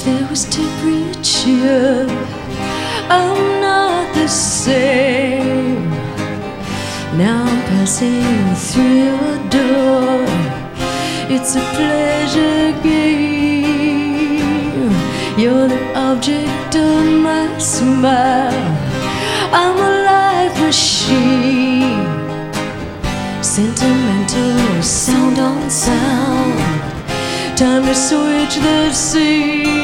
there was temperature. I'm not the same. Now I'm passing through your door. It's a pleasure game. You're the object of my smile. I'm a life machine, sentimental sound on sound. Time to switch the scene.